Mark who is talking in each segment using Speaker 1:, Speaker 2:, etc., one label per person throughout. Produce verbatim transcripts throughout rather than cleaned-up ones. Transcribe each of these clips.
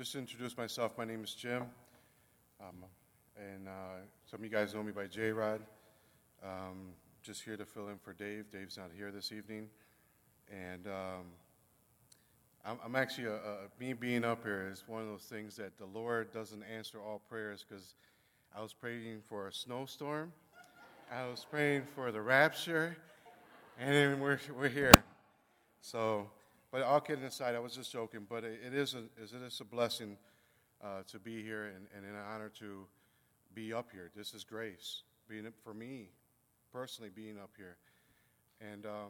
Speaker 1: just to introduce myself, my name is Jim, um, and uh, some of you guys know me by J-Rod. Um, just here to fill in for Dave. Dave's not here this evening, and um, I'm, I'm actually, a, a, me being up here is one of those things that the Lord doesn't answer all prayers, because I was praying for a snowstorm, I was praying for the rapture, and then we're we're here. So, but all kidding aside, I was just joking. But it, it is a it is a blessing uh, to be here, and, and an honor to be up here. This is grace, being for me personally, being up here. And um,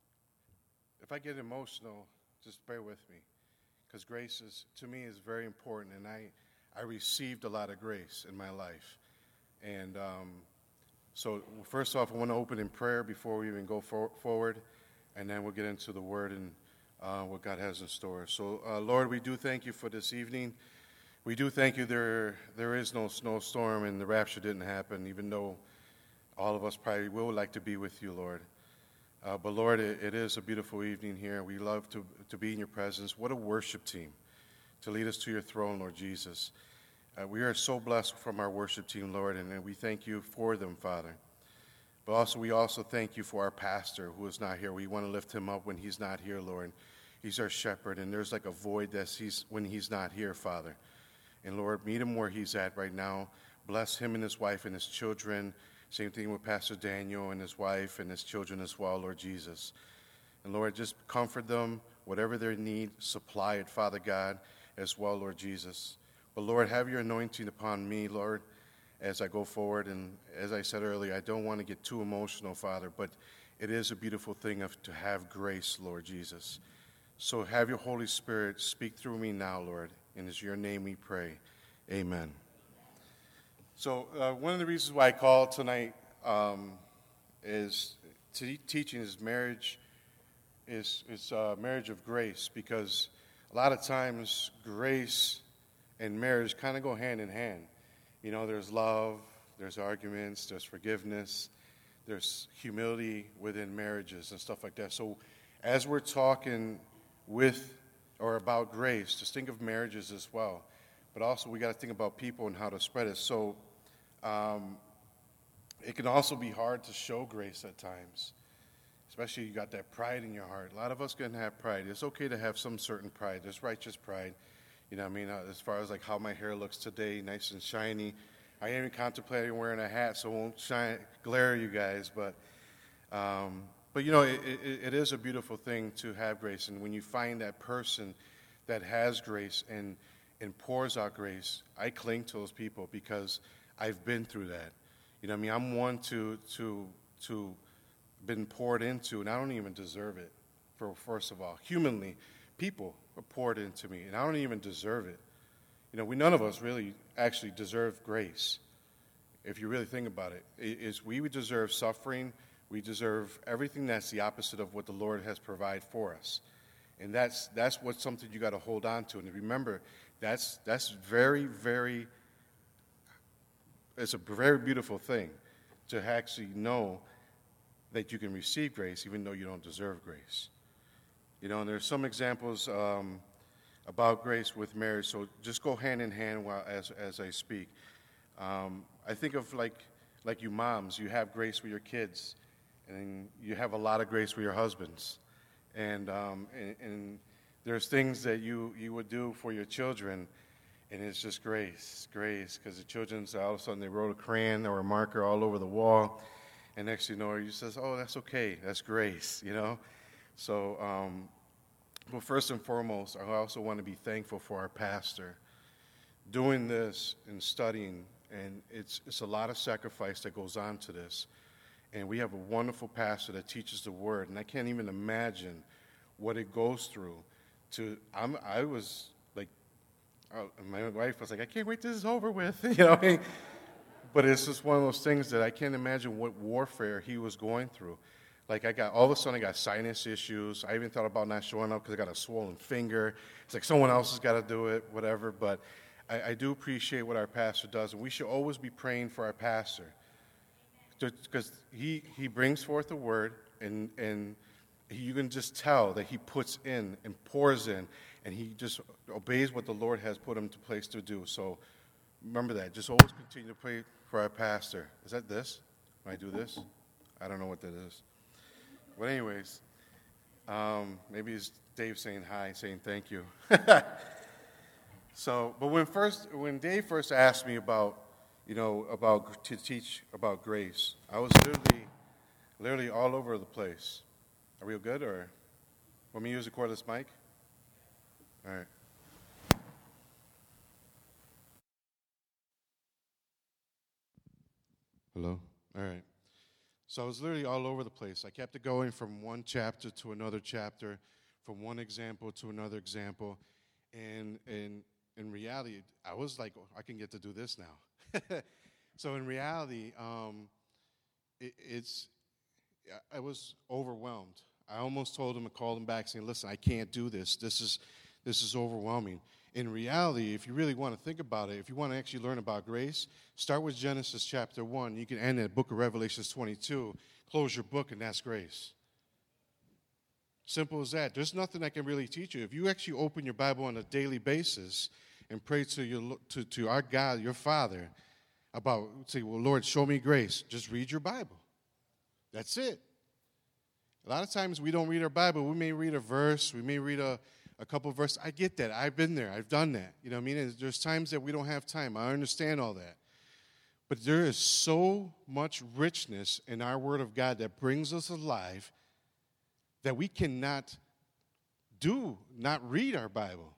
Speaker 1: if I get emotional, just bear with me, because grace is to me is very important, and I I received a lot of grace in my life. And um, so, first off, I want to open in prayer before we even go for, forward. And then we'll get into the Word and uh, what God has in store. So, uh, Lord, we do thank you for this evening. We do thank you there there is no snowstorm and the rapture didn't happen, even though all of us probably will like to be with you, Lord. Uh, but, Lord, it, it is a beautiful evening here. We love to, to be in your presence. What a worship team to lead us to your throne, Lord Jesus. Uh, we are so blessed from our worship team, Lord, and, and we thank you for them, Father. But also, we also thank you for our pastor who is not here. We want to lift him up when he's not here, Lord. He's our shepherd, and there's like a void that's he's, when he's not here, Father. And, Lord, meet him where he's at right now. Bless him and his wife and his children. Same thing with Pastor Daniel and his wife and his children as well, Lord Jesus. And, Lord, just comfort them. Whatever their need, supply it, Father God, as well, Lord Jesus. But, Lord, have your anointing upon me, Lord, as I go forward. And as I said earlier, I don't want to get too emotional, Father, but it is a beautiful thing of, to have grace, Lord Jesus. So have your Holy Spirit speak through me now, Lord, and it's your name we pray. Amen. So uh, one of the reasons why I called tonight um, is t- teaching is marriage, is, is uh, marriage of grace, because a lot of times grace and marriage kind of go hand in hand. You know, there's love, there's arguments, there's forgiveness, there's humility within marriages and stuff like that. So as we're talking with or about grace, just think of marriages as well. But also we got to think about people and how to spread it. So um, it can also be hard to show grace at times, especially you got that pride in your heart. A lot of us can have pride. It's okay to have some certain pride. There's righteous pride. You know what I mean? Uh, as far as like how my hair looks today, nice and shiny. I ain't even contemplating wearing a hat, so it won't shine, glare you guys. But, um, but you know, it, it, it is a beautiful thing to have grace. And when you find that person that has grace and, and pours out grace, I cling to those people because I've been through that. You know what I mean? I'm one to, to, to been poured into, and I don't even deserve it, for first of all. Humanly, people are poured into me, and I don't even deserve it. You know, we none of us really actually deserve grace. If you really think about it, it is we would deserve suffering. We deserve everything that's the opposite of what the Lord has provided for us, and that's that's what something you got to hold on to. And remember, that's that's very very. It's a very beautiful thing to actually know that you can receive grace even though you don't deserve grace. You know, and there's some examples um, about grace with marriage, so just go hand in hand while, as as I speak. Um, I think of like like you moms, you have grace with your kids, and you have a lot of grace with your husbands, and um, and, and there's things that you, you would do for your children, and it's just grace, grace, because the children's all of a sudden they wrote a crayon or a marker all over the wall, and next thing you know, you says, oh, that's okay, that's grace, you know. So, um, well, first and foremost, I also want to be thankful for our pastor. Doing this and studying, and it's it's a lot of sacrifice that goes on to this. And we have a wonderful pastor that teaches the Word, and I can't even imagine what it goes through. To I'm I was like, uh, my wife was like, I can't wait till this is over with, you know. But it's just one of those things that I can't imagine what warfare he was going through. Like I got, all of a sudden I got sinus issues. I even thought about not showing up because I got a swollen finger. It's like someone else has got to do it, whatever. But I, I do appreciate what our pastor does. And we should always be praying for our pastor. Because he, he brings forth the word, and, and he, you can just tell that he puts in and pours in. and he just obeys what the Lord has put him to place to do. So remember that. Just always continue to pray for our pastor. Is that this? When I do this? I don't know what that is. But anyways, um, maybe it's Dave saying hi, saying thank you. So, but when first, when Dave first asked me about, you know, about to teach about grace, I was literally, literally all over the place. Are we good, or want me to use a cordless mic? All right. Hello? All right. So I was literally all over the place. I kept it going from one chapter to another chapter, from one example to another example. And and in reality, I was like, oh, I can get to do this now. So in reality, um, it, it's, I was overwhelmed. I almost told him and called him back saying, listen, I can't do this. This is, this is overwhelming. In reality, if you really want to think about it, if you want to actually learn about grace, start with Genesis chapter one. You can end at book of Revelations twenty-two. Close your book, and that's grace. Simple as that. There's nothing I can really teach you. If you actually open your Bible on a daily basis and pray to your to, to our God, your Father, about, say, well, Lord, show me grace. Just read your Bible. That's it. A lot of times we don't read our Bible. We may read a verse. We may read a, a couple of verses. I get that. I've been there. I've done that. You know what I mean? And there's times that we don't have time. I understand all that. But there is so much richness in our Word of God that brings us alive that we cannot do, not read our Bible.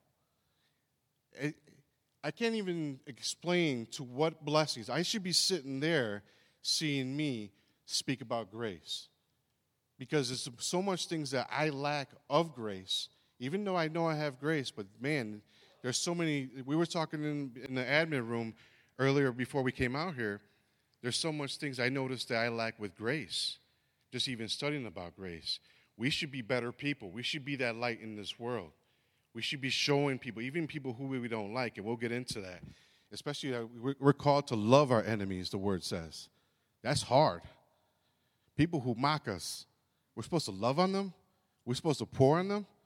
Speaker 1: It, I can't even explain to what blessings. I should be sitting there seeing me speak about grace. Because there's so much things that I lack of grace, even though I know I have grace, but man, there's so many. We were talking in, in the admin room earlier before we came out here. There's so much things I noticed that I lack with grace, just even studying about grace. We should be better people. We should be that light in this world. We should be showing people, even people who we don't like, and we'll get into that. Especially, uh, we're, we're called to love our enemies, the word says. That's hard. People who mock us, we're supposed to love on them. We're supposed to pour on them.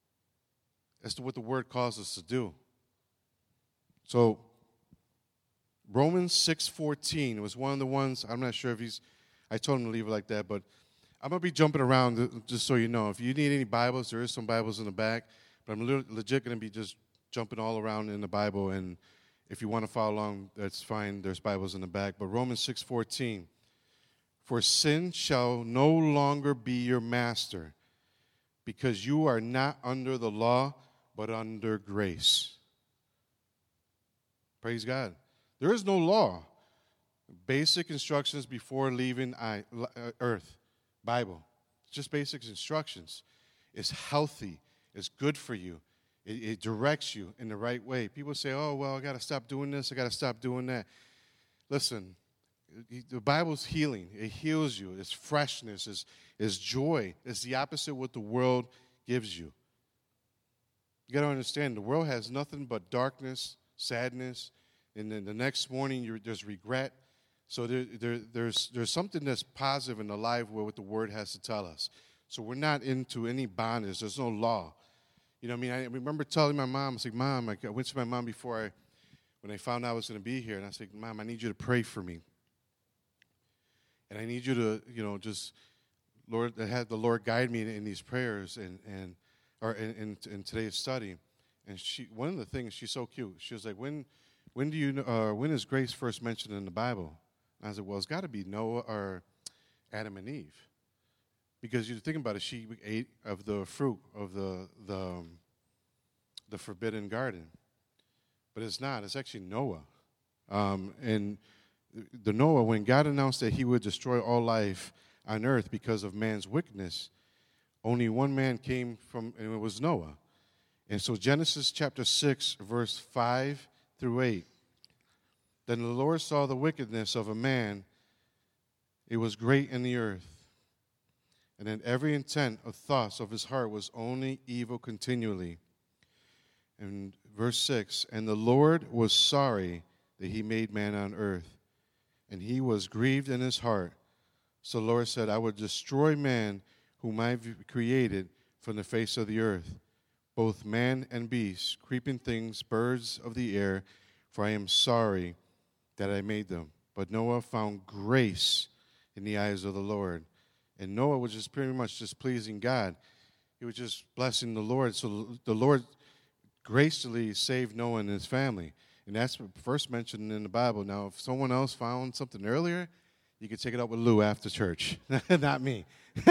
Speaker 1: That's what the word calls us to do. So, Romans six fourteen was one of the ones, I'm not sure if he's, I told him to leave it like that, but I'm going to be jumping around just so you know. If you need any Bibles, there is some Bibles in the back, but I'm legit going to be just jumping all around in the Bible, and if you want to follow along, that's fine. There's Bibles in the back. But Romans six fourteen, for sin shall no longer be your master, because you are not under the law, but under grace. Praise God. There is no law. Basic instructions before leaving earth. Bible. It's just basic instructions. It's healthy. It's good for you. It, it directs you in the right way. People say, oh, well, I got to stop doing this. I got to stop doing that. Listen, the Bible's healing. It heals you. It's freshness. It's, it's joy. It's the opposite of what the world gives you. You got to understand, the world has nothing but darkness, sadness, and then the next morning you're, there's regret. So there, there, there's, there's something that's positive and alive with what the Word has to tell us. So we're not into any bondage. There's no law. You know what I mean? I remember telling my mom, I was like, Mom, I went to my mom before I, when I found out I was going to be here, and I said, Mom, I need you to pray for me. And I need you to, you know, just, Lord, have the Lord guide me in, in these prayers and, and or in, in, in today's study. And she, one of the things, she's so cute. She was like, when, when do you, uh, when is grace first mentioned in the Bible? And I said, well, it's got to be Noah or Adam and Eve. Because you think about it, she ate of the fruit of the the, um, the forbidden garden. But it's not. It's actually Noah. Um, and the Noah, when God announced that he would destroy all life on earth because of man's wickedness, only one man came from, and it was Noah. And so Genesis chapter six, verse five through eight. Then the Lord saw the wickedness of a man. It was great in the earth. And in every intent of thoughts of his heart was only evil continually. And verse six, and the Lord was sorry that he made man on earth, and he was grieved in his heart. So the Lord said, I will destroy man whom I have created from the face of the earth, both man and beast, creeping things, birds of the air, for I am sorry that I made them. But Noah found grace in the eyes of the Lord. And Noah was just pretty much just pleasing God. He was just blessing the Lord. So the Lord graciously saved Noah and his family. And that's first mentioned in the Bible. Now, if someone else found something earlier, you could take it up with Lou after church. Not me.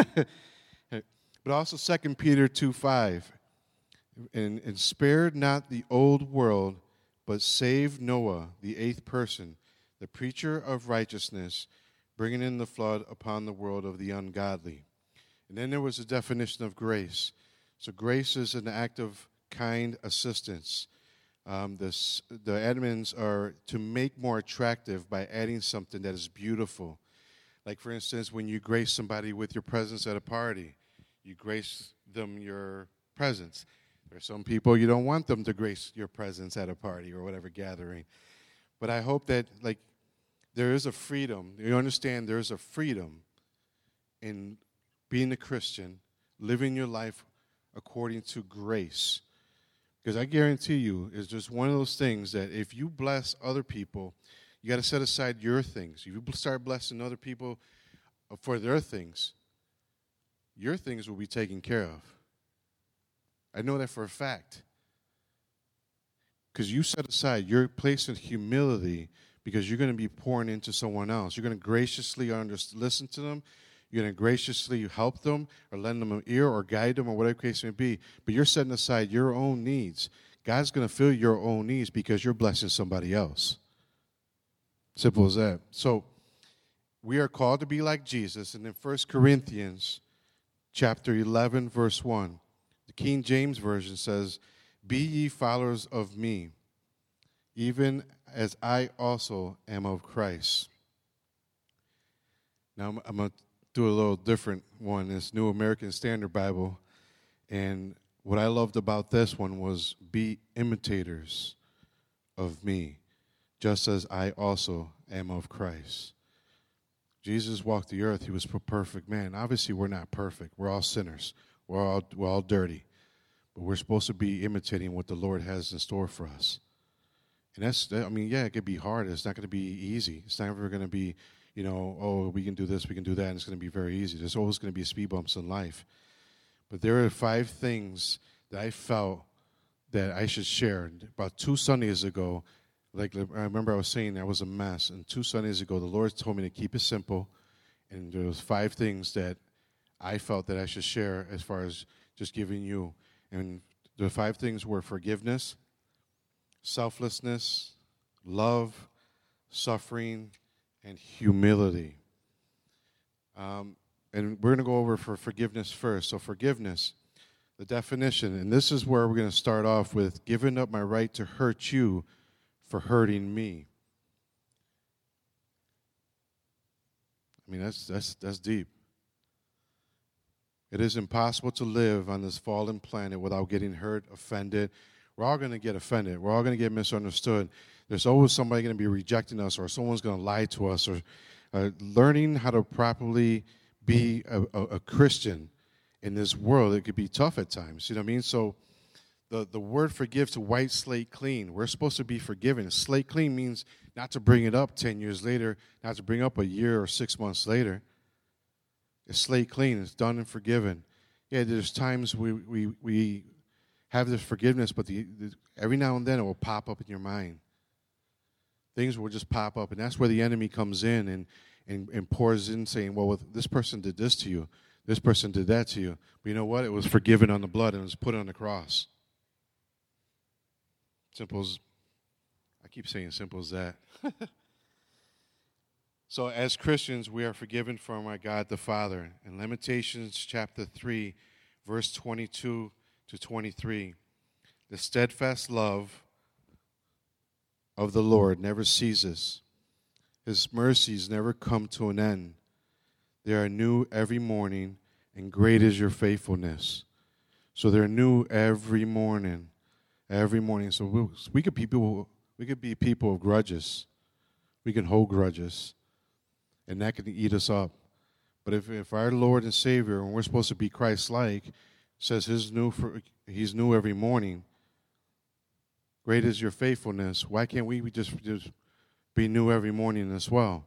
Speaker 1: But also Second Peter two five. And, and spared not the old world, but saved Noah, the eighth person, the preacher of righteousness, bringing in the flood upon the world of the ungodly. And then there was a definition of grace. So grace is an act of kind assistance. Um, this, the admins are to make more attractive by adding something that is beautiful. Like, for instance, when you grace somebody with your presence at a party, you grace them your presence. There are some people you don't want them to grace your presence at a party or whatever gathering. But I hope that, like, there is a freedom. You understand there is a freedom in being a Christian, living your life according to grace. Because I guarantee you, it's just one of those things that if you bless other people, you got to set aside your things. If you start blessing other people for their things, your things will be taken care of. I know that for a fact. Because you set aside your place in humility because you're going to be pouring into someone else. You're going to graciously under, listen to them. You're going to graciously help them or lend them an ear or guide them or whatever the case may be. But you're setting aside your own needs. God's going to fill your own needs because you're blessing somebody else. Simple as that. So we are called to be like Jesus. And in First Corinthians chapter eleven, verse one, the King James Version says, "Be ye followers of me, even as I also am of Christ." Now I'm, I'm going to do a little different one. It's New American Standard Bible. And what I loved about this one was, "Be imitators of me, just as I also am of Christ." Jesus walked the earth. He was a perfect man. Obviously, we're not perfect. We're all sinners. We're all, we're all dirty. But we're supposed to be imitating what the Lord has in store for us. And that's, I mean, yeah, it could be hard. It's not going to be easy. It's never going to be, you know, oh, we can do this, we can do that, and it's going to be very easy. There's always going to be speed bumps in life. But there are five things that I felt that I should share. About two Sundays ago, like I remember I was saying I was a mess, and two Sundays ago the Lord told me to keep it simple, and there was five things that I felt that I should share as far as just giving you. And the five things were forgiveness, selflessness, love, suffering, and humility. Um, and we're going to go over for forgiveness first. So forgiveness, the definition, and this is where we're going to start off with giving up my right to hurt you for hurting me. I mean, that's that's that's deep. It is impossible to live on this fallen planet without getting hurt, offended. We're all going to get offended. We're all going to get misunderstood. There's always somebody going to be rejecting us, or someone's going to lie to us, or uh, learning how to properly be a, a, a Christian in this world, it could be tough at times. You know what I mean? So the, the word forgive to white slate clean. We're supposed to be forgiven. Slate clean means not to bring it up ten years later, not to bring up a year or six months later. It's slate clean. It's done and forgiven. Yeah, there's times we we, we have this forgiveness, but the, the, every now and then it will pop up in your mind. Things will just pop up, and that's where the enemy comes in and, and, and pours in saying, well, well, this person did this to you. This person did that to you. But you know what? It was forgiven on the blood, and it was put on the cross. Simple as, I keep saying simple as that. So as Christians, we are forgiven from our God the Father. In Lamentations chapter three, verse twenty-two to twenty-three, the steadfast love of the Lord never ceases. His mercies never come to an end. They are new every morning, and great is your faithfulness. So they're new every morning, every morning. So we, we could be people, we could be people of grudges. We can hold grudges, and that can eat us up. But if, if our Lord and Savior, and we're supposed to be Christ-like, says his new for, he's new every morning. Great is your faithfulness. Why can't we just, just be new every morning as well?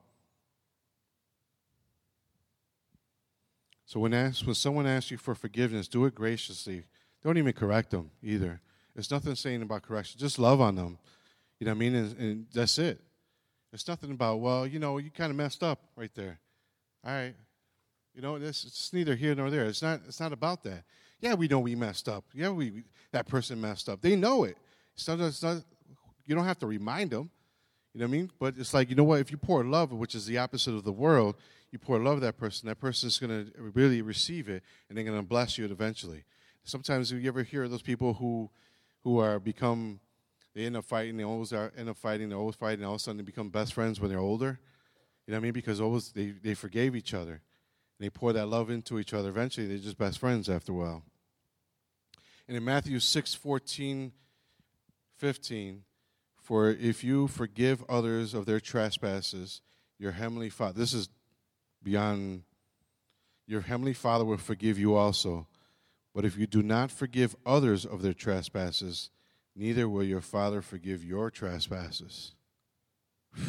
Speaker 1: So when, asked, when someone asks you for forgiveness, do it graciously. Don't even correct them either. There's nothing saying about correction. Just love on them. You know what I mean? And, and that's it. There's nothing about, well, you know, you kind of messed up right there. All right. You know, this it's neither here nor there. It's not It's not about that. Yeah, we know we messed up. Yeah, we that person messed up. They know it. It's not, it's not, you don't have to remind them. You know what I mean? But it's like, you know what? If you pour love, which is the opposite of the world, you pour love to that person, that person is going to really receive it, and they're going to bless you eventually. Sometimes you ever hear those people who who are become, they end up fighting, they always are, end up fighting, they're always fighting, and all of a sudden they become best friends when they're older. You know what I mean? Because always they, they forgave each other. And they pour that love into each other. Eventually they're just best friends after a while. And in Matthew six, fourteen, fifteen, for if you forgive others of their trespasses, your heavenly Father, this is beyond, your heavenly Father will forgive you also. But if you do not forgive others of their trespasses, neither will your Father forgive your trespasses. I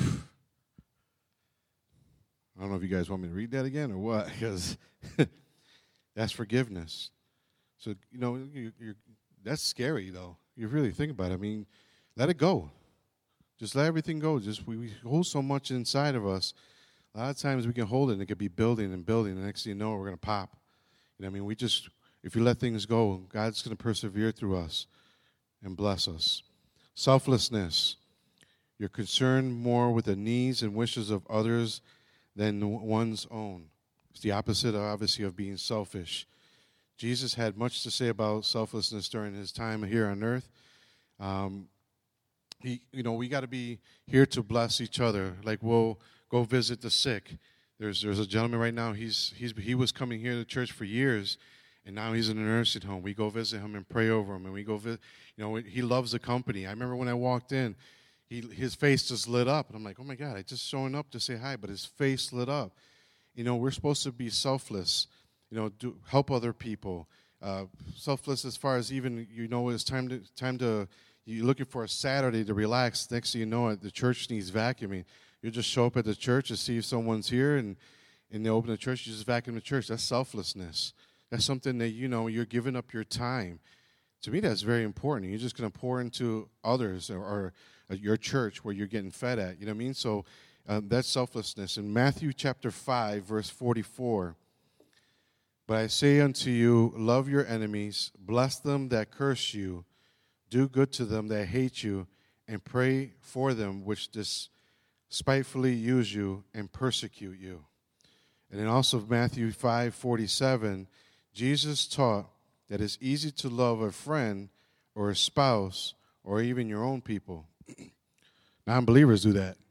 Speaker 1: don't know if you guys want me to read that again or what, because that's forgiveness. So, you know, you, you're, that's scary, though. You really think about it. I mean, let it go. Just let everything go. Just we, we hold so much inside of us. A lot of times we can hold it and it could be building and building. The next thing you know, we're going to pop. You know what I mean? We just, if you let things go, God's going to persevere through us and bless us. Selflessness. You're concerned more with the needs and wishes of others than one's own. It's the opposite, obviously, of being selfish. Jesus had much to say about selflessness during his time here on earth. Um, he, you know, we got to be here to bless each other. Like we'll go visit the sick. There's there's a gentleman right now. He's he's he was coming here to church for years, and now he's in a nursing home. We go visit him and pray over him, and we go visit. You know, he loves the company. I remember when I walked in, he his face just lit up, and I'm like, oh my God, I just showing up to say hi, but his face lit up. You know, we're supposed to be selfless. You know, do help other people. Uh, selfless as far as even, you know, it's time to time to. You're looking for a Saturday to relax. Next thing you know, it the church needs vacuuming. You just show up at the church to see if someone's here, and, and they open the church, you just vacuum the church. That's selflessness. That's something that, you know, you're giving up your time. To me, that's very important. You're just going to pour into others or, or uh, your church where you're getting fed at. You know what I mean? So um, that's selflessness. In Matthew chapter five, verse forty-four, but I say unto you, love your enemies, bless them that curse you, do good to them that hate you, and pray for them which despitefully use you and persecute you. And then also Matthew five forty-seven, Jesus taught that it's easy to love a friend or a spouse or even your own people. Non-believers do that.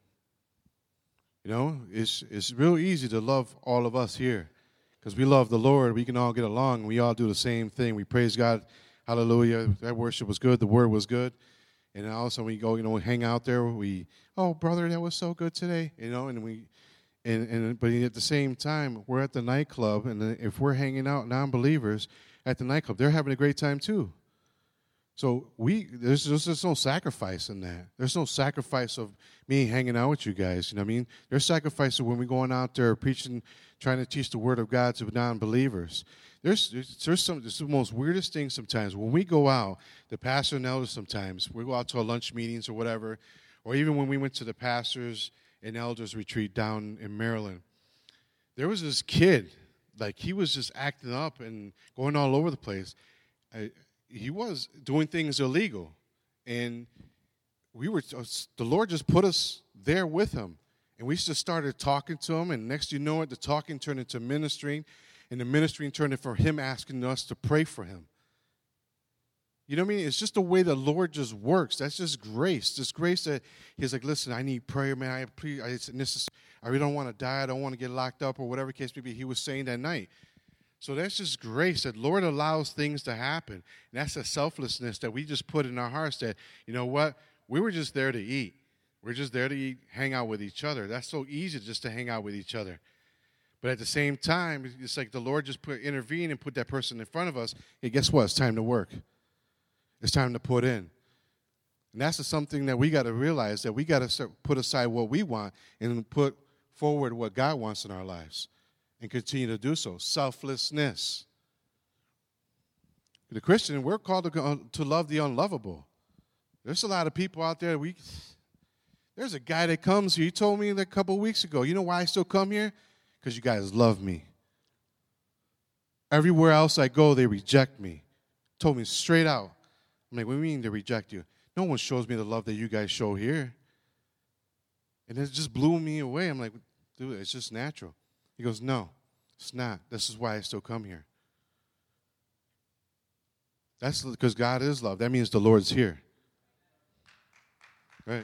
Speaker 1: You know, it's it's real easy to love all of us here because we love the Lord. We can all get along. We all do the same thing. We praise God. Hallelujah. That worship was good. The word was good. And then also we go, you know, we hang out there. We, oh, brother, that was so good today. You know, and we, and, and but at the same time, we're at the nightclub. And if we're hanging out, non-believers at the nightclub, they're having a great time too. So we, there's, there's just no sacrifice in that. There's no sacrifice of me hanging out with you guys. You know what I mean? There's sacrifice when we're going out there preaching, trying to teach the word of God to non-believers. There's, there's, there's some, it's the most weirdest thing sometimes. When we go out, the pastor and elders sometimes, we go out to our lunch meetings or whatever, or even when we went to the pastors and elders retreat down in Maryland, there was this kid, like he was just acting up and going all over the place. I, he was doing things illegal, and we were, the Lord just put us there with him, and we just started talking to him, and next you know it, the talking turned into ministering. And the ministry turned it for him asking us to pray for him. You know what I mean? It's just the way the Lord just works. That's just grace. Just grace that he's like, listen, I need prayer, man. I, please, it's necessary. I really don't want to die. I don't want to get locked up or whatever case may be. He was saying that night. So that's just grace that Lord allows things to happen. And that's a selflessness that we just put in our hearts that, you know what? We were just there to eat. We're just there to eat, hang out with each other. That's so easy just to hang out with each other. But at the same time, it's like the Lord just put intervene and put that person in front of us. Hey, guess what? It's time to work. It's time to put in. And that's something that we got to realize, that we got to put aside what we want and put forward what God wants in our lives and continue to do so. Selflessness. The Christian, we're called to, to love the unlovable. There's a lot of people out there. We, there's a guy that comes here. He told me a couple of weeks ago, you know why I still come here? Because you guys love me. Everywhere else I go, they reject me. Told me straight out. I'm like, what do you mean they reject you? No one shows me the love that you guys show here. And it just blew me away. I'm like, dude, it's just natural. He goes, no, it's not. This is why I still come here. That's because God is love. That means the Lord's here. Right?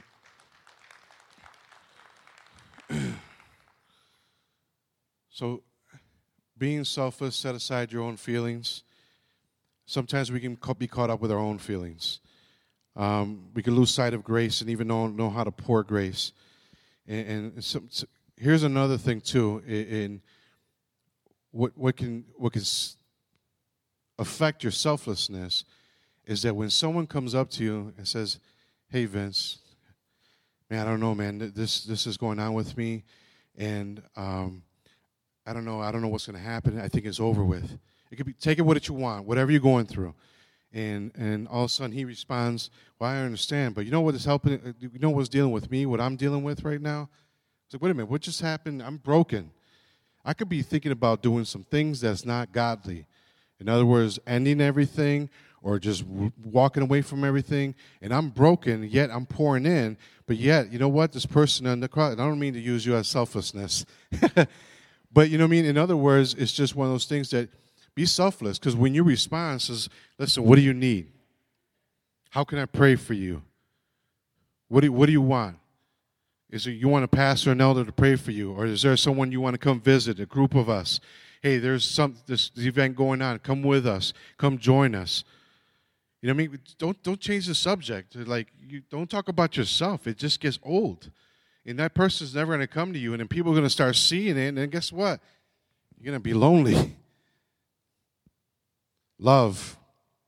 Speaker 1: So, being selfless, set aside your own feelings. Sometimes we can be caught up with our own feelings. Um, we can lose sight of grace and even know, know how to pour grace. And, and some, so here's another thing too. In, in what what can what can affect your selflessness is that when someone comes up to you and says, "Hey, Vince, man, I don't know, man. This this is going on with me, and um, I don't know. I don't know what's going to happen. I think it's over with." It could be, take it what you want, whatever you're going through. And and all of a sudden he responds, well, I understand, but you know what is helping, you know what's dealing with me, what I'm dealing with right now? It's like, wait a minute, what just happened? I'm broken. I could be thinking about doing some things that's not godly. In other words, ending everything or just w- walking away from everything, and I'm broken, yet I'm pouring in, but yet, you know what, this person on the cross, and I don't mean to use you as selflessness, but you know what I mean? In other words, it's just one of those things that be selfless, because when you respond, says, listen, what do you need? How can I pray for you? What do you, what do you want? Is it you want a pastor or an elder to pray for you? Or is there someone you want to come visit, a group of us? Hey, there's some this, this event going on. Come with us. Come join us. You know what I mean? Don't, don't change the subject. Like, you don't talk about yourself. It just gets old. And that person's never going to come to you, and then people are going to start seeing it, and then guess what? You're going to be lonely. Love.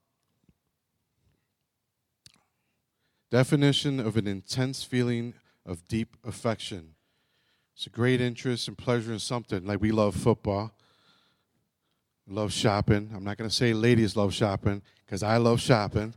Speaker 1: Definition of an intense feeling of deep affection. It's a great interest and pleasure in something. Like we love football. Love shopping. I'm not going to say ladies love shopping because I love shopping.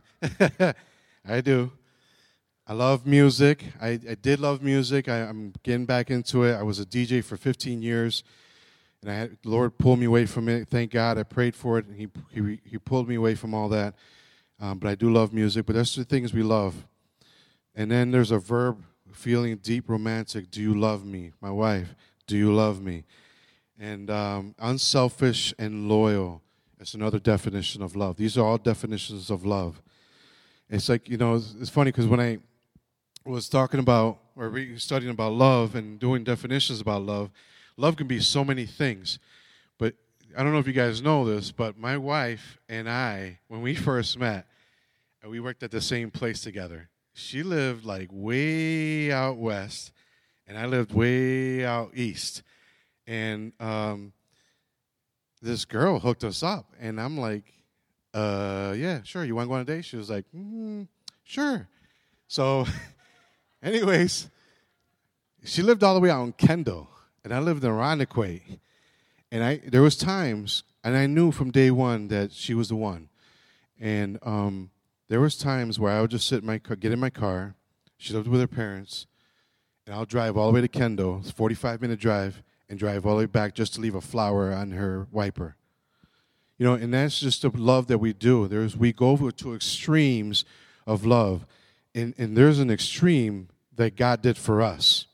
Speaker 1: I do. I love music. I, I did love music. I, I'm getting back into it. I was a D J for fifteen years. And I had, the Lord pulled me away from it. Thank God. I prayed for it, and He He, he pulled me away from all that. Um, but I do love music. But that's the things we love. And then there's a verb, feeling deep romantic. Do you love me? My wife, do you love me? And um, unselfish and loyal. That's another definition of love. These are all definitions of love. It's like, you know, it's, it's funny because when I was talking about or re- studying about love and doing definitions about love, love can be so many things, but I don't know if you guys know this, but my wife and I, when we first met, and we worked at the same place together, she lived like way out west, and I lived way out east. And um, this girl hooked us up, and I'm like, uh, yeah, sure, you want to go on a date? She was like, mm, sure. So anyways, she lived all the way out in Kendall. And I lived in Irondequoit, and I there was times, and I knew from day one that she was the one. And um, there was times where I would just sit in my car, get in my car. She lived with her parents, and I'll drive all the way to Kendall. It's a forty-five minute drive, and drive all the way back just to leave a flower on her wiper. You know, and that's just the love that we do. There's we go to extremes of love, and and there's an extreme that God did for us.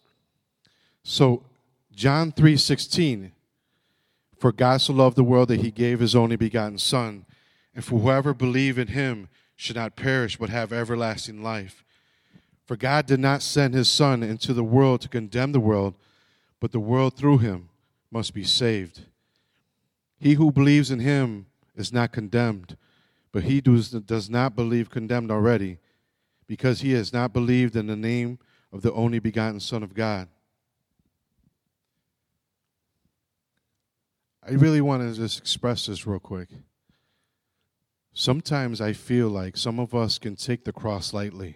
Speaker 1: So John three sixteen, for God so loved the world that he gave his only begotten Son, and for whoever believe in him should not perish but have everlasting life. For God did not send his Son into the world to condemn the world, but the world through him must be saved. He who believes in him is not condemned, but he who does not believe condemned already, because he has not believed in the name of the only begotten Son of God. I really want to just express this real quick. Sometimes I feel like some of us can take the cross lightly.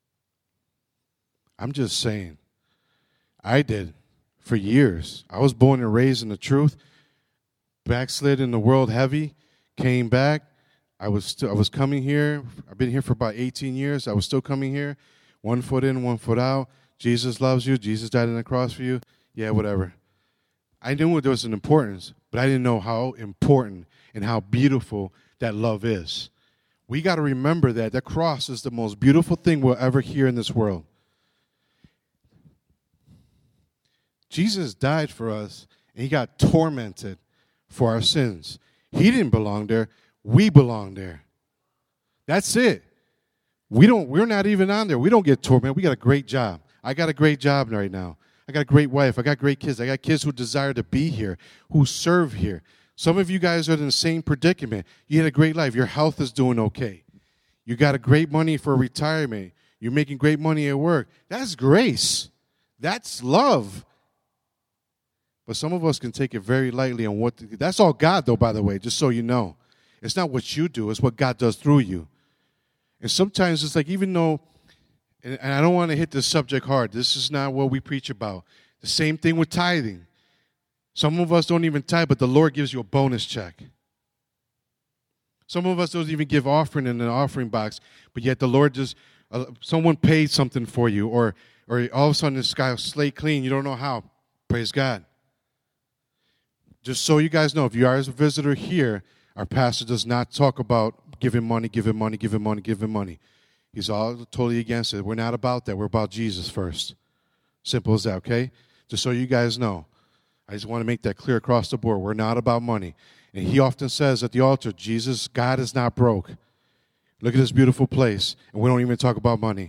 Speaker 1: I'm just saying. I did for years. I was born and raised in the truth, backslid in the world heavy, came back. I was still, I was coming here. I've been here for about eighteen years. I was still coming here, one foot in, one foot out. Jesus loves you. Jesus died on the cross for you. Yeah, whatever. I knew there was an importance, but I didn't know how important and how beautiful that love is. We got to remember that the cross is the most beautiful thing we'll ever hear in this world. Jesus died for us, and he got tormented for our sins. He didn't belong there. We belong there. That's it. We don't, we're not even on there. We don't get tormented. We got a great job. I got a great job right now. I got a great wife. I got great kids. I got kids who desire to be here, who serve here. Some of you guys are in the same predicament. You had a great life. Your health is doing okay. You got a great money for retirement. You're making great money at work. That's grace. That's love. But some of us can take it very lightly on what, to, that's all God, though, by the way, just so you know. It's not what you do. It's what God does through you. And sometimes it's like, even though, and, and I don't want to hit this subject hard. This is not what we preach about. The same thing with tithing. Some of us don't even tithe, but the Lord gives you a bonus check. Some of us don't even give offering in an offering box, but yet the Lord just, uh, someone paid something for you, or or all of a sudden the sky will slate clean. You don't know how. Praise God. Just so you guys know, if you are a visitor here, our pastor does not talk about giving money, giving money, giving money, giving money. He's all totally against it. We're not about that. We're about Jesus first. Simple as that, okay? Just so you guys know. I just want to make that clear across the board. We're not about money. And he often says at the altar, Jesus, God is not broke. Look at this beautiful place. And we don't even talk about money.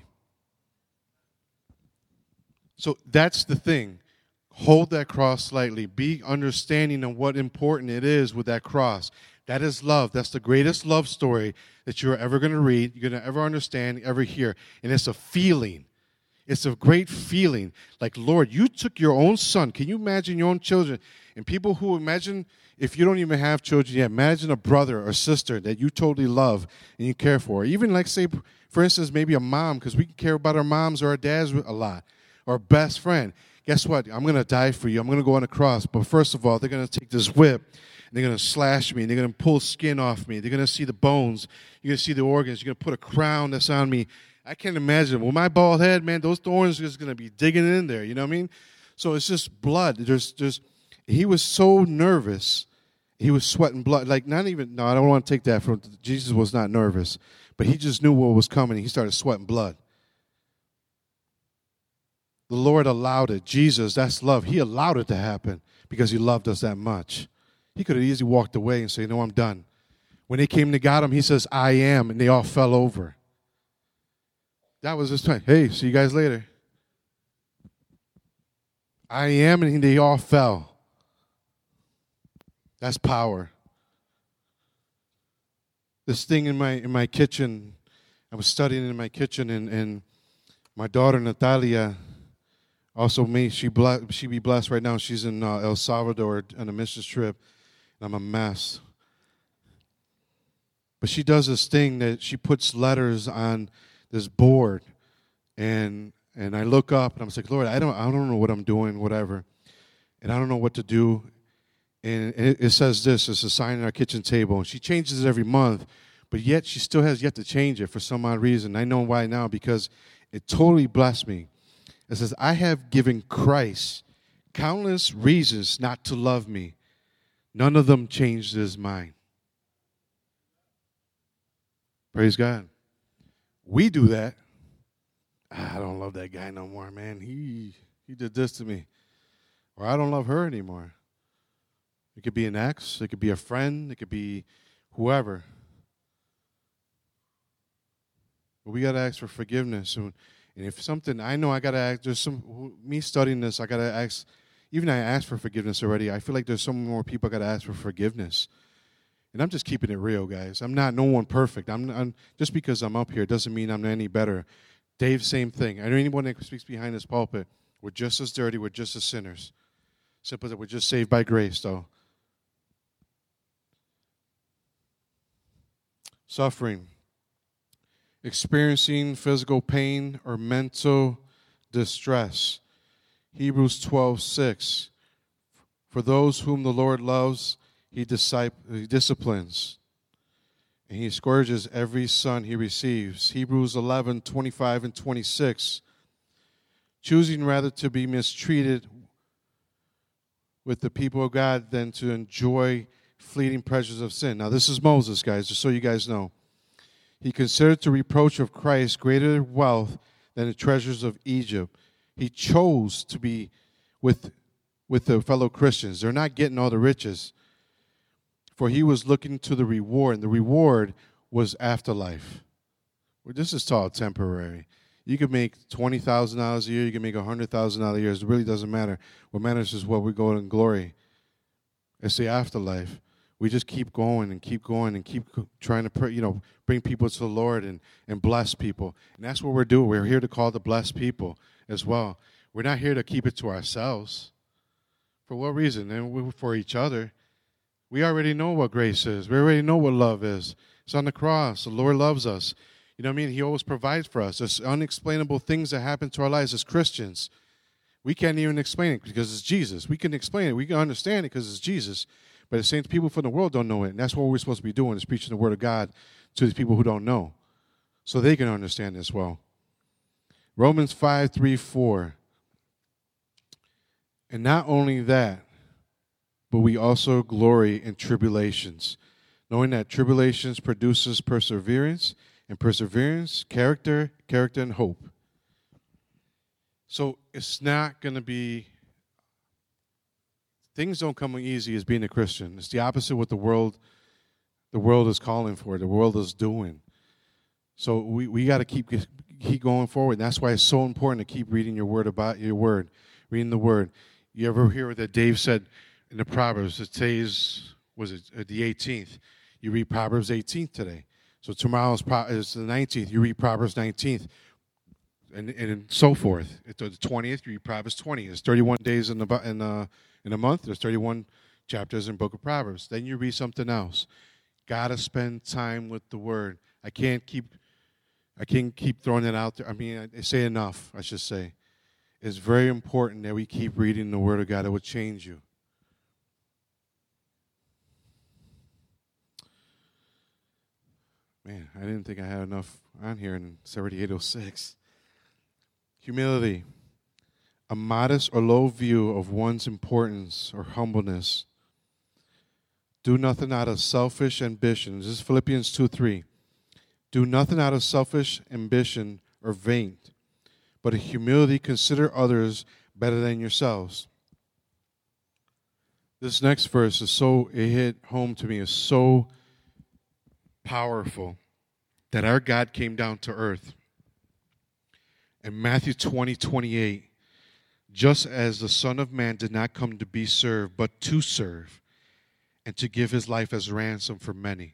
Speaker 1: So that's the thing. Hold that cross lightly. Be understanding of what important it is with that cross. That is love. That's the greatest love story that you're ever going to read, you're going to ever understand, ever hear. And it's a feeling. It's a great feeling. Like, Lord, you took your own son. Can you imagine your own children? And people who imagine, if you don't even have children yet, imagine a brother or sister that you totally love and you care for. Even like, say, for instance, maybe a mom, because we can care about our moms or our dads a lot, or a best friend. Guess what? I'm going to die for you. I'm going to go on a cross. But first of all, they're going to take this whip, and they're going to slash me, and they're going to pull skin off me. They're going to see the bones. You're going to see the organs. You're going to put a crown that's on me. I can't imagine. With my bald head, man, those thorns are just going to be digging in there. You know what I mean? So it's just blood. There's, there's, he was so nervous. He was sweating blood. Like, not even, no, I don't want to take that from, Jesus was not nervous. But he just knew what was coming. He started sweating blood. The Lord allowed it. Jesus, that's love. He allowed it to happen because he loved us that much. He could have easily walked away and said, no, I'm done. When they came to got him, he says, I am, and they all fell over. That was his time. Hey, see you guys later. I am, and they all fell. That's power. This thing in my in my kitchen, I was studying in my kitchen, and, and my daughter Natalia, also me, she ble- she be blessed right now. She's in uh, El Salvador on a missions trip, and I'm a mess. But she does this thing that she puts letters on this board, and and I look up and I'm like, Lord, I don't I don't know what I'm doing, whatever, and I don't know what to do. And it, it says this: it's a sign on our kitchen table, and she changes it every month, but yet she still has yet to change it for some odd reason. I know why now, because it totally blessed me. It says, I have given Christ countless reasons not to love me. None of them changed his mind. Praise God. We do that. I don't love that guy no more, man. He he did this to me. Or I don't love her anymore. It could be an ex. It could be a friend. It could be whoever. But we got to ask for forgiveness. And, and if something, I know I got to ask, there's some, me studying this, I got to ask, even I asked for forgiveness already. I feel like there's some more people I got to ask for forgiveness. And I'm just keeping it real, guys. I'm not no one perfect. I'm, I'm just because I'm up here doesn't mean I'm any better. Dave, same thing. I know anyone that speaks behind this pulpit, we're just as dirty. We're just as sinners. Simple that we're just saved by grace, though. suffering, experiencing physical pain or mental distress. Hebrews twelve six. For those whom the Lord loves, he, discipl- he disciplines, and he scourges every son he receives. Hebrews eleven twenty-five and twenty-six. Choosing rather to be mistreated with the people of God than to enjoy fleeting pleasures of sin. Now, this is Moses, guys, just so you guys know. He considered the reproach of Christ greater wealth than the treasures of Egypt. He chose to be with, with the fellow Christians. They're not getting all the riches. For he was looking to the reward, and the reward was afterlife. Well, this is all temporary. You could make twenty thousand dollars a year. You can make one hundred thousand dollars a year. It really doesn't matter. What matters is what we go in glory. It's the afterlife. We just keep going and keep going and keep trying to pray, you know, bring people to the Lord and, and bless people. And that's what we're doing. We're here to call to bless people as well. We're not here to keep it to ourselves. For what reason? And for each other. We already know what grace is. We already know what love is. It's on the cross. The Lord loves us. You know what I mean? He always provides for us. There's unexplainable things that happen to our lives as Christians. We can't even explain it because it's Jesus. We can explain it. We can understand it because it's Jesus. But the same people from the world don't know it. And that's what we're supposed to be doing, is preaching the word of God to these people who don't know, so they can understand as well. Romans five, three, four. And not only that, but we also glory in tribulations, knowing that tribulations produces perseverance, and perseverance, character, character, and hope. So it's not going to be, things don't come easy as being a Christian. It's the opposite of what the world, the world is calling for, the world is doing. So we, we got to keep keep going forward. And that's why it's so important to keep reading your word about your word, reading the word. You ever hear that Dave said in the Proverbs, it says, was it the eighteenth? You read Proverbs eighteenth today. So tomorrow is the nineteenth. You read Proverbs nineteenth, and and so forth. It's the twentieth. You read Proverbs twenty. There's thirty-one days in the in the in a month. There's thirty-one chapters in the Book of Proverbs. Then you read something else. Gotta spend time with the Word. I can't keep I can't keep throwing it out there. I mean, I say enough. I should say, it's very important that we keep reading the Word of God. It will change you. Man, I didn't think I had enough on here, and it's already eight oh six. Humility, a modest or low view of one's importance or humbleness. Do nothing out of selfish ambition. This is Philippians two three. Do nothing out of selfish ambition or vain, but in humility consider others better than yourselves. This next verse is so, it hit home to me, is so powerful, that our God came down to earth. In Matthew twenty twenty-eight, just as the Son of Man did not come to be served, but to serve, and to give his life as ransom for many.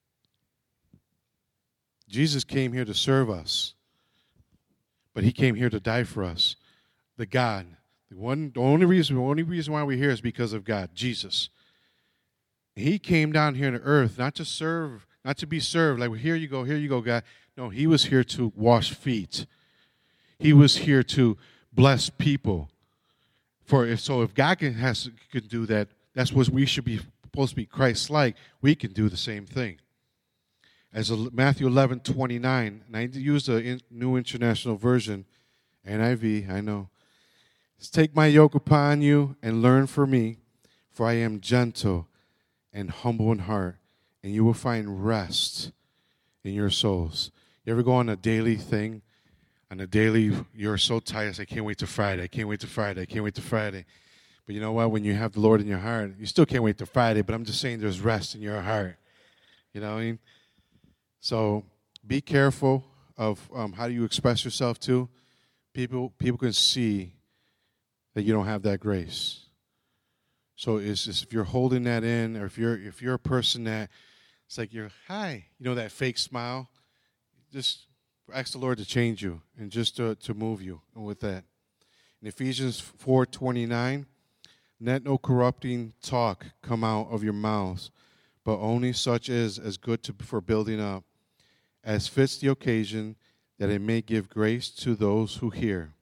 Speaker 1: Jesus came here to serve us, but he came here to die for us. The God, the one, the only reason, the only reason why we're here is because of God, Jesus. He came down here to earth not to serve. Not to be served, like, well, here you go, here you go, God. No, he was here to wash feet. He was here to bless people. For if, so if God can, has, can do that, that's what we should be supposed to be Christ-like. We can do the same thing. As a, Matthew eleven twenty-nine, and I use the in, New International Version, N I V, I know. It's, take my yoke upon you and learn from me, for I am gentle and humble in heart, and you will find rest in your souls. You ever go on a daily thing? On a daily, you're so tired, I can't wait to Friday, I can't wait to Friday, I can't wait to Friday. But you know what? When you have the Lord in your heart, you still can't wait to Friday, but I'm just saying there's rest in your heart. You know what I mean? So be careful of um, how you express yourself to. People, people can see that you don't have that grace. So it's just, if you're holding that in, or if you're if you're a person that, it's like you're, hi, you know, that fake smile, just ask the Lord to change you and just to, to move you with that. In Ephesians four twenty-nine, let no corrupting talk come out of your mouths, but only such is as good to, for building up, as fits the occasion, that it may give grace to those who hear.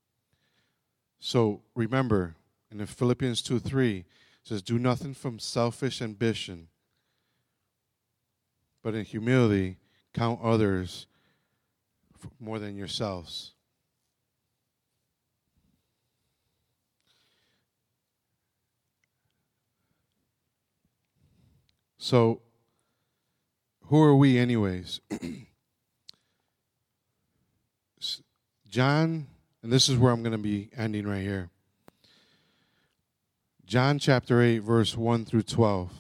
Speaker 1: So remember, in Philippians two three, it says, do nothing from selfish ambition, but in humility count others more than yourselves. So, who are we anyways? John, and this is where I'm going to be ending right here. John chapter eight, verse one through twelve.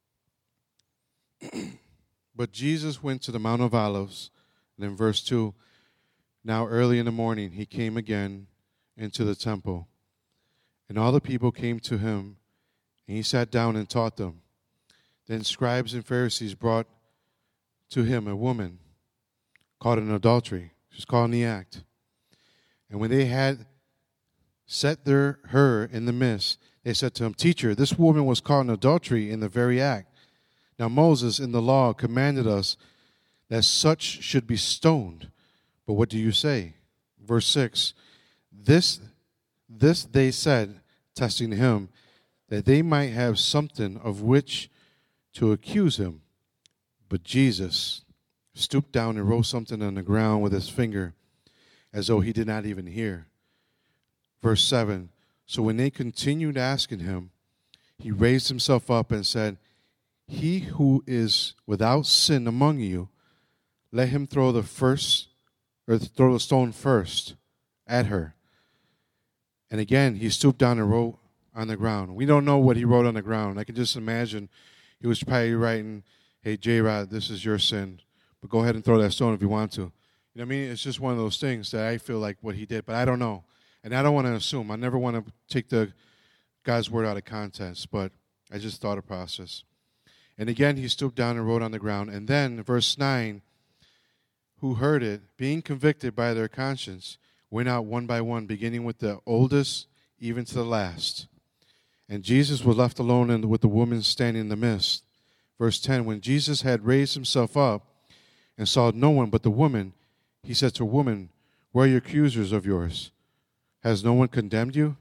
Speaker 1: But Jesus went to the Mount of Olives, and in verse two, now early in the morning he came again into the temple, and all the people came to him, and he sat down and taught them. Then scribes and Pharisees brought to him a woman caught in adultery. She was caught in the act. And when they had set their, her in the midst, they said to him, Teacher, this woman was caught in adultery in the very act. Now Moses in the law commanded us that such should be stoned. But what do you say? Verse six, This, this they said, testing him, that they might have something of which to accuse him. But Jesus stooped down and wrote something on the ground with his finger, as though he did not even hear. Verse seven, so when they continued asking him, he raised himself up and said, He who is without sin among you, let him throw the first, or throw the stone first at her. And again, he stooped down and wrote on the ground. We don't know what he wrote on the ground. I can just imagine he was probably writing, hey, J-Rod, this is your sin, but go ahead and throw that stone if you want to. You know what I mean? It's just one of those things that I feel like what he did, but I don't know. And I don't want to assume. I never want to take the God's word out of context, but I just thought a process. And again, he stooped down and wrote on the ground. And then, verse nine, who heard it, being convicted by their conscience, went out one by one, beginning with the oldest, even to the last. And Jesus was left alone in, with the woman standing in the midst. Verse ten, when Jesus had raised himself up and saw no one but the woman, he said to her, Woman, where are your accusers of yours? Has no one condemned you?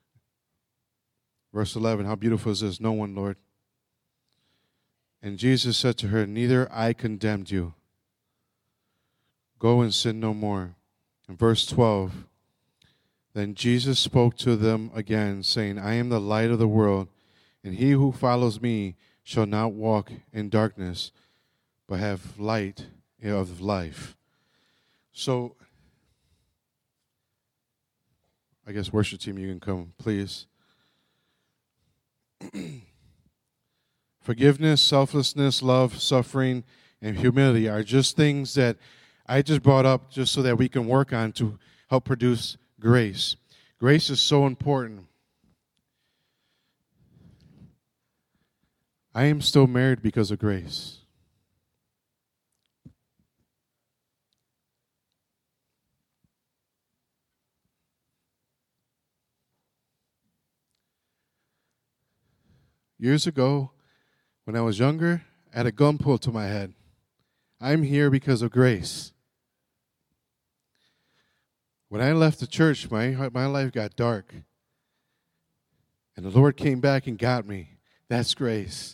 Speaker 1: Verse eleven, how beautiful is this? No one, Lord. And Jesus said to her, Neither I condemned you. Go and sin no more. And verse twelve, then Jesus spoke to them again, saying, I am the light of the world, and he who follows me shall not walk in darkness, but have light of life. So, I guess worship team, you can come, please. Forgiveness, selflessness, love, suffering, and humility are just things that I just brought up just so that we can work on to help produce grace. Grace is so important. I am still married because of grace. Years ago, when I was younger, I had a gun pulled to my head. I'm here because of grace. When I left the church, my, my life got dark. And the Lord came back and got me. That's grace.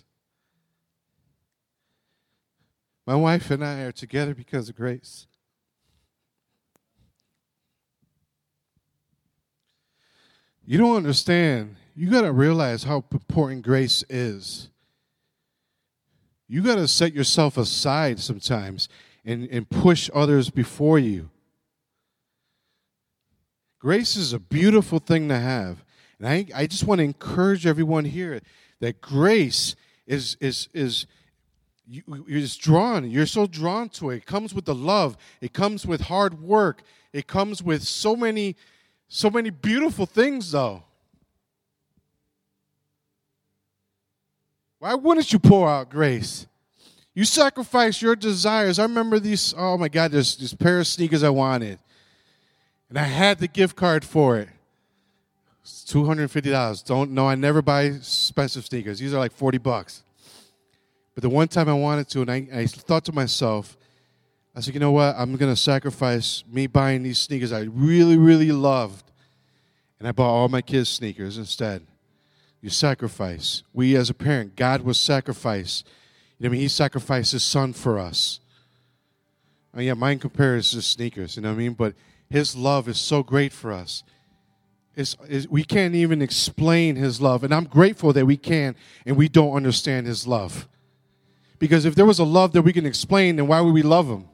Speaker 1: My wife and I are together because of grace. You don't understand. You got to realize how important grace is. You got to set yourself aside sometimes and, and push others before you. Grace is a beautiful thing to have. And I, I just want to encourage everyone here that grace is, is, is you, you're just drawn. You're so drawn to it. It comes with the love. It comes with hard work. It comes with so many, so many beautiful things, though. Why wouldn't you pour out grace? You sacrifice your desires. I remember these, oh my God, there's this pair of sneakers I wanted. And I had the gift card for it. It's two hundred fifty dollars. Don't know, I never buy expensive sneakers. These are like forty bucks. But the one time I wanted to, and I, I thought to myself, I said, you know what? I'm going to sacrifice me buying these sneakers I really, really loved. And I bought all my kids sneakers instead. You sacrifice. We as a parent, God was sacrifice. You know what I mean? He sacrificed his son for us. Oh, yeah, mine compares to sneakers, you know what I mean? But his love is so great for us. It's, it's, we can't even explain his love. And I'm grateful that we can and we don't understand his love. Because if there was a love that we can explain, then why would we love him?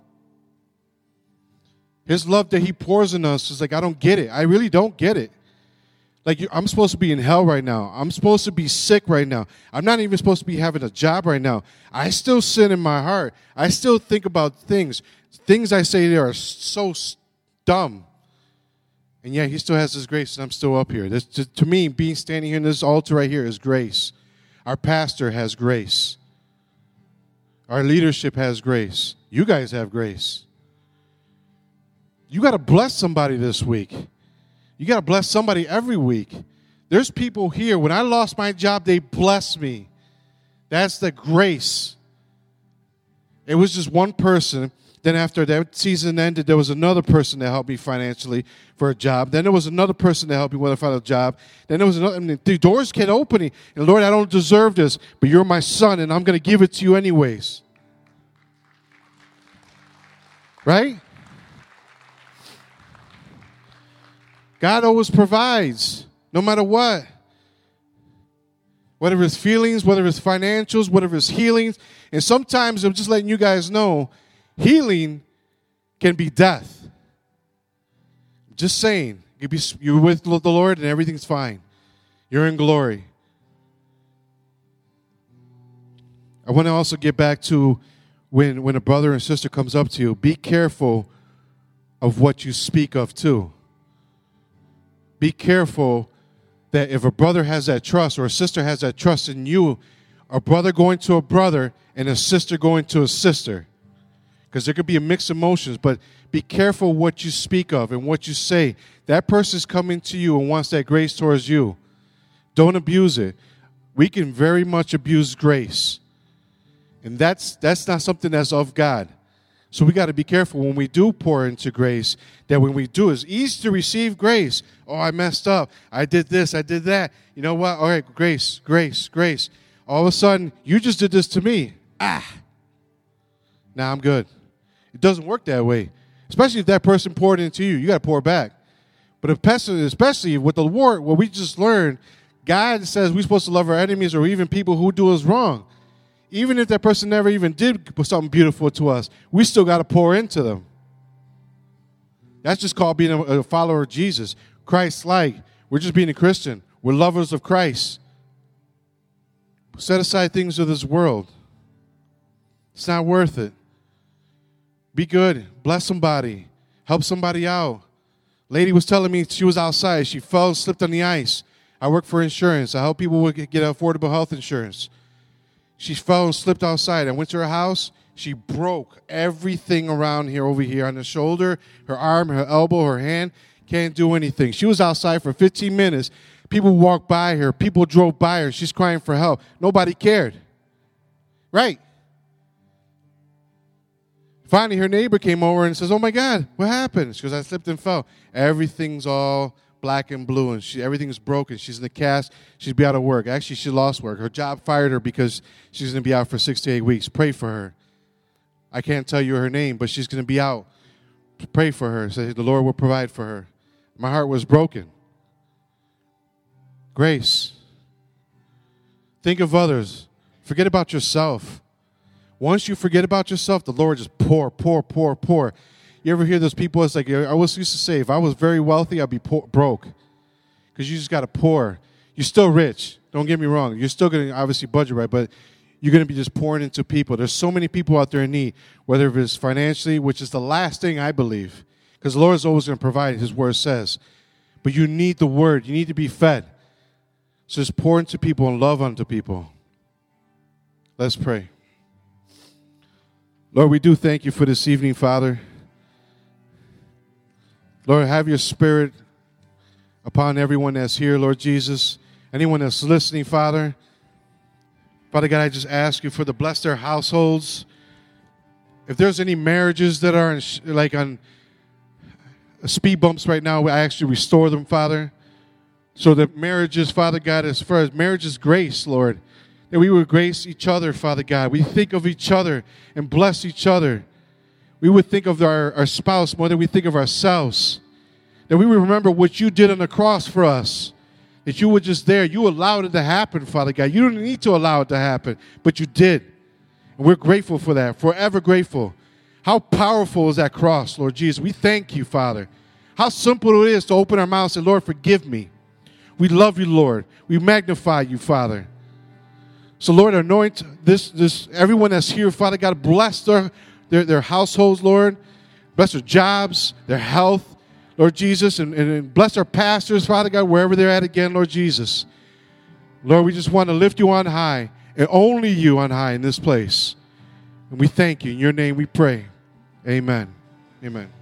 Speaker 1: His love that he pours in us is like, I don't get it. I really don't get it. Like, I'm supposed to be in hell right now. I'm supposed to be sick right now. I'm not even supposed to be having a job right now. I still sin in my heart. I still think about things. Things I say there are so dumb. And yet he still has his grace, and I'm still up here. This, to, to me, being standing here in this altar right here is grace. Our pastor has grace. Our leadership has grace. You guys have grace. You got to bless somebody this week. You got to bless somebody every week. There's people here. When I lost my job, they blessed me. That's the grace. It was just one person. Then after that season ended, there was another person that helped me financially for a job. Then there was another person that helped me when I found a job. Then there was another. I mean, the doors kept opening. And Lord, I don't deserve this, but you're my son, and I'm going to give it to you anyways. Right? God always provides, no matter what. Whether it's feelings, whether it's financials, whether it's healings. And sometimes I'm just letting you guys know, healing can be death. Just saying. You be, you're with the Lord and everything's fine. You're in glory. I want to also get back to when, when a brother and sister comes up to you, be careful of what you speak of too. Be careful that if a brother has that trust or a sister has that trust in you, a brother going to a brother and a sister going to a sister. Because there could be a mixed emotions, but be careful what you speak of and what you say. That person's coming to you and wants that grace towards you. Don't abuse it. We can very much abuse grace. And that's that's not something that's of God. So we got to be careful when we do pour into grace, that when we do, it's easy to receive grace. Oh, I messed up. I did this. I did that. You know what? All right, grace, grace, grace. All of a sudden, you just did this to me. Ah. Now I'm good. It doesn't work that way. Especially if that person poured into you. You got to pour back. But especially with the war, what we just learned, God says we're supposed to love our enemies or even people who do us wrong. Even if that person never even did something beautiful to us, we still got to pour into them. That's just called being a, a follower of Jesus. Christ-like. We're just being a Christian. We're lovers of Christ. Set aside things of this world. It's not worth it. Be good. Bless somebody. Help somebody out. Lady was telling me she was outside. She fell and slipped on the ice. I work for insurance. I help people get affordable health insurance. She fell and slipped outside. I went to her house. She broke everything around here, over here, on the shoulder, her arm, her elbow, her hand. Can't do anything. She was outside for fifteen minutes. People walked by her. People drove by her. She's crying for help. Nobody cared. Right? Finally, her neighbor came over and says, oh, my God, what happened? She goes, I slipped and fell. Everything's all black and blue, and she, everything's broken. She's in the cast. She'd be out of work. Actually, she lost work. Her job fired her because she's going to be out for six to eight weeks. Pray for her. I can't tell you her name, but she's going to be out. Pray for her. Say the Lord will provide for her. My heart was broken. Grace. Think of others. Forget about yourself. Once you forget about yourself, the Lord just pour, pour, pour, pour. You ever hear those people? It's like, I always used to say, if I was very wealthy, I'd be poor, broke. Because you just got to pour. You're still rich. Don't get me wrong. You're still going to obviously budget right, but you're going to be just pouring into people. There's so many people out there in need, whether it's financially, which is the last thing I believe. Because the Lord is always going to provide, His word says. But you need the word. You need to be fed. So just pour into people and love unto people. Let's pray. Lord, we do thank you for this evening, Father. Lord, have your spirit upon everyone that's here, Lord Jesus. Anyone that's listening, Father. Father God, I just ask you for to bless their households. If there's any marriages that are in, like on speed bumps right now, I ask you to restore them, Father. So that marriages, Father God, as far as marriage is grace, Lord, that we would grace each other, Father God. We think of each other and bless each other. We would think of our, our spouse more than we think of ourselves. That we would remember what you did on the cross for us. That you were just there. You allowed it to happen, Father God. You didn't need to allow it to happen, but you did. And we're grateful for that, forever grateful. How powerful is that cross, Lord Jesus? We thank you, Father. How simple it is to open our mouths and say, Lord, forgive me. We love you, Lord. We magnify you, Father. So, Lord, anoint this, this everyone that's here, Father God. Bless their, their, their households, Lord. Bless their jobs, their health, Lord Jesus. And, and bless our pastors, Father God, wherever they're at again, Lord Jesus. Lord, we just want to lift you on high, and only you on high in this place. And we thank you. In your name we pray. Amen. Amen.